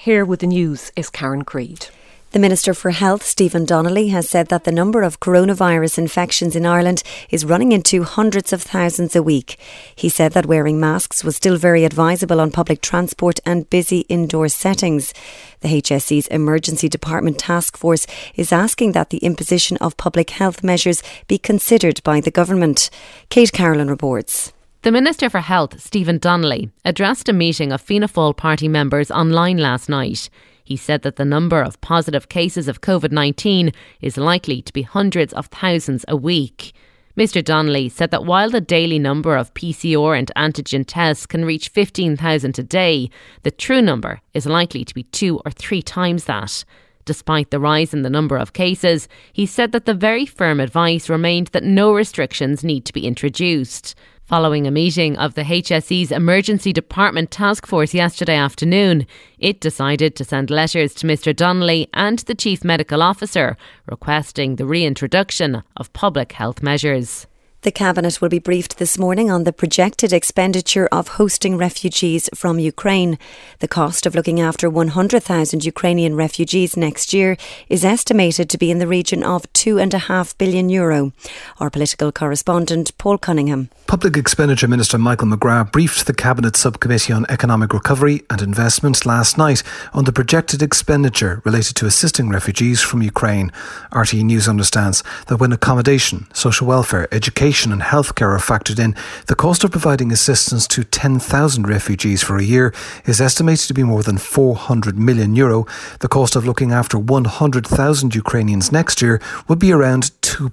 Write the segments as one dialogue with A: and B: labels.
A: Here with the news is Karen Creed.
B: The Minister for Health, Stephen Donnelly, has said that the number of coronavirus infections in Ireland is running into hundreds of thousands a week. He said that wearing masks was still very advisable on public transport and busy indoor settings. The HSE's Emergency Department Task Force is asking that the imposition of public health measures be considered by the government. Kate Carolyn reports.
C: The Minister for Health, Stephen Donnelly, addressed a meeting of Fianna Fáil party members online last night. He said that the number of positive cases of COVID-19 is likely to be hundreds of thousands a week. Mr Donnelly said that while the daily number of PCR and antigen tests can reach 15,000 a day, the true number is likely to be 2 or 3 times that. Despite the rise in the number of cases, he said that the very firm advice remained that no restrictions need to be introduced. Following a meeting of the HSE's Emergency Department Task Force yesterday afternoon, it decided to send letters to Mr Donnelly and the Chief Medical Officer requesting the reintroduction of public health measures.
B: The Cabinet will be briefed this morning on the projected expenditure of hosting refugees from Ukraine. The cost of looking after 100,000 Ukrainian refugees next year is estimated to be in the region of €2.5 billion. Our political correspondent, Paul Cunningham.
D: Public Expenditure Minister Michael McGrath briefed the Cabinet Subcommittee on Economic Recovery and Investment last night on the projected expenditure related to assisting refugees from Ukraine. RTE News understands that when accommodation, social welfare, education and healthcare are factored in, the cost of providing assistance to 10,000 refugees for a year is estimated to be more than €400 million. The cost of looking after 100,000 Ukrainians next year would be around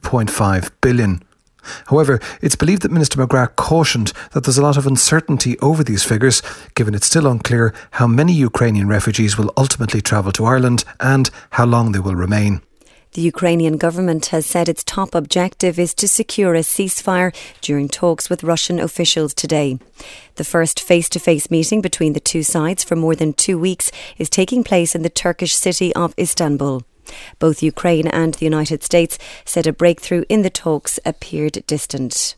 D: €2.5 billion. However, it's believed that Minister McGrath cautioned that there's a lot of uncertainty over these figures, given it's still unclear how many Ukrainian refugees will ultimately travel to Ireland and how long they will remain.
B: The Ukrainian government has said its top objective is to secure a ceasefire during talks with Russian officials today. The first face-to-face meeting between the two sides for more than 2 weeks is taking place in the Turkish city of Istanbul. Both Ukraine and the United States said a breakthrough in the talks appeared distant.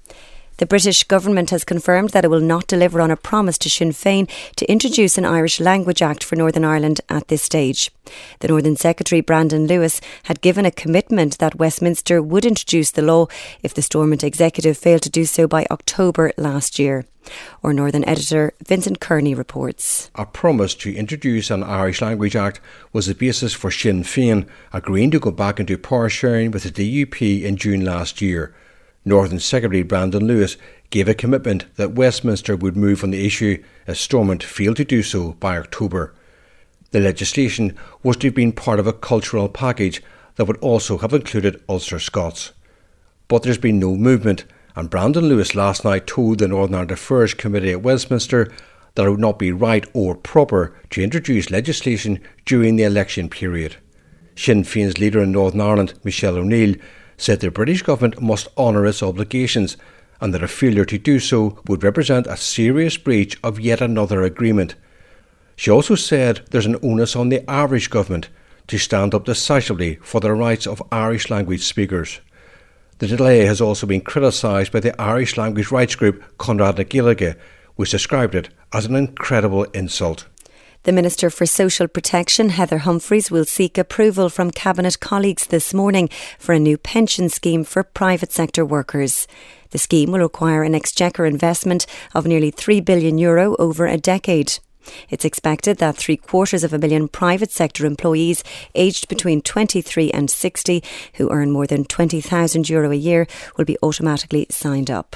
B: The British government has confirmed that it will not deliver on a promise to Sinn Féin to introduce an Irish Language Act for Northern Ireland at this stage. The Northern Secretary, Brandon Lewis, had given a commitment that Westminster would introduce the law if the Stormont executive failed to do so by October last year. Our Northern editor, Vincent Kearney, reports.
E: A promise to introduce an Irish Language Act was the basis for Sinn Féin agreeing to go back into power sharing with the DUP in June last year. Northern Secretary Brandon Lewis gave a commitment that Westminster would move on the issue if Stormont failed to do so by October. The legislation was to have been part of a cultural package that would also have included Ulster Scots. But there's been no movement, and Brandon Lewis last night told the Northern Ireland Affairs Committee at Westminster that it would not be right or proper to introduce legislation during the election period. Sinn Féin's leader in Northern Ireland, Michelle O'Neill, said the British government must honour its obligations and that a failure to do so would represent a serious breach of yet another agreement. She also said there's an onus on the Irish government to stand up decisively for the rights of Irish language speakers. The delay has also been criticised by the Irish language rights group Conrad na Gaeilge, which described it as an incredible insult.
B: The Minister for Social Protection, Heather Humphreys, will seek approval from Cabinet colleagues this morning for a new pension scheme for private sector workers. The scheme will require an exchequer investment of nearly €3 billion over a decade. It's expected that 750,000 private sector employees aged between 23 and 60 who earn more than €20,000 a year will be automatically signed up.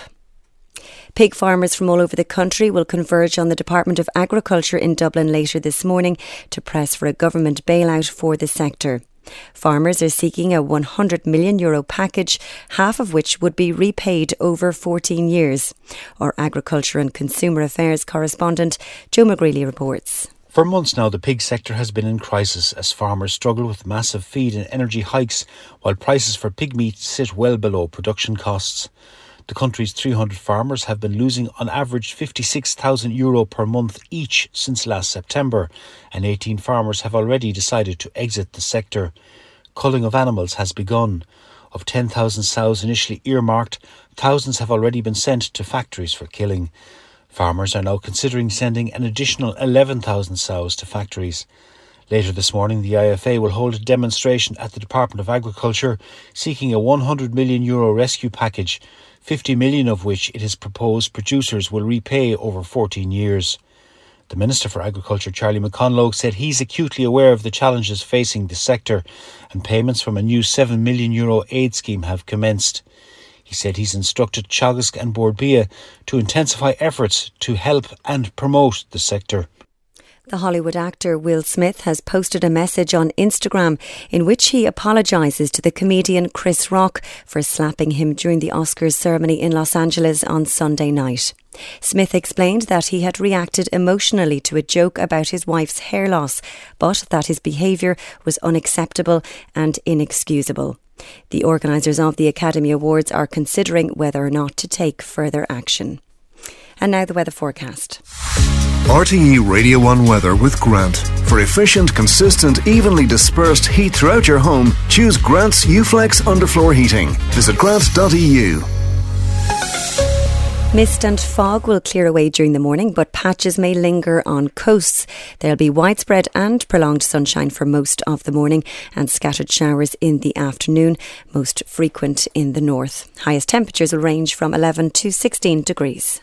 B: Pig farmers from all over the country will converge on the Department of Agriculture in Dublin later this morning to press for a government bailout for the sector. Farmers are seeking a €100 million package, half of which would be repaid over 14 years. Our Agriculture and Consumer Affairs correspondent, Joe McGreely, reports.
F: For months now, the pig sector has been in crisis as farmers struggle with massive feed and energy hikes, while prices for pig meat sit well below production costs. The country's 300 farmers have been losing on average €56,000 per month each since last September, and 18 farmers have already decided to exit the sector. Culling of animals has begun. Of 10,000 sows initially earmarked, thousands have already been sent to factories for killing. Farmers are now considering sending an additional 11,000 sows to factories. Later this morning, the IFA will hold a demonstration at the Department of Agriculture seeking a €100 million rescue package, 50 million of which it is proposed producers will repay over 14 years. The Minister for Agriculture, Charlie McConlogue, said he's acutely aware of the challenges facing the sector, and payments from a new €7 million aid scheme have commenced. He said he's instructed Teagasc and Bord Bia to intensify efforts to help and promote the sector.
B: The Hollywood actor Will Smith has posted a message on Instagram in which he apologises to the comedian Chris Rock for slapping him during the Oscars ceremony in Los Angeles on Sunday night. Smith explained that he had reacted emotionally to a joke about his wife's hair loss, but that his behaviour was unacceptable and inexcusable. The organisers of the Academy Awards are considering whether or not to take further action. And now the weather forecast.
G: RTE Radio 1 weather with Grant. For efficient, consistent, evenly dispersed heat throughout your home, choose Grant's Uflex underfloor heating. Visit grant.eu.
B: Mist and fog will clear away during the morning, but patches may linger on coasts. There'll be widespread and prolonged sunshine for most of the morning and scattered showers in the afternoon, most frequent in the north. Highest temperatures will range from 11 to 16 degrees.